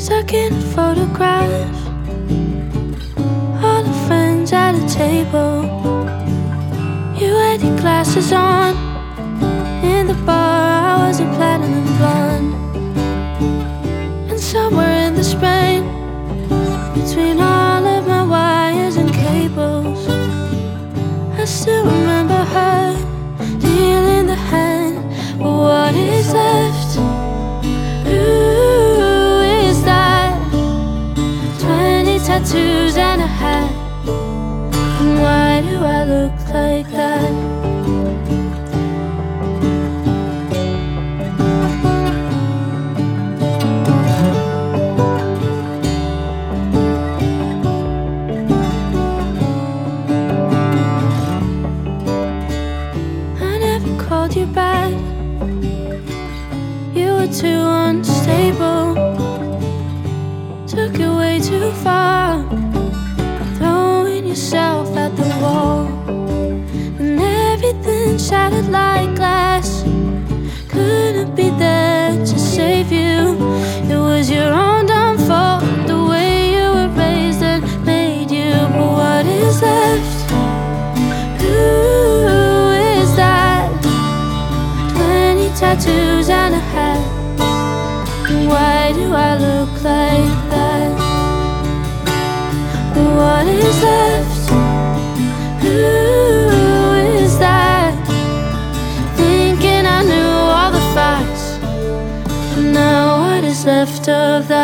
stuck in a photograph. All the friends at a table. You had your glasses on. In the bar I was a platinum blonde. And somewhere in the spring, between all of my wires and cables, I still remember her dealing the hand. But what is left? Who is that? 20 tattoos and a hat. And why do I look like that? Called you back. You were too unstable. Took it way too far, throwing yourself at the wall. And everything shattered like glass. Couldn't be there to save you. It was your own downfall, the way you were raised and made you. But what is left? Tattoos and a hat. Why do I look like that? What is left? Who is that? Thinking I knew all the facts, but now what is left of that?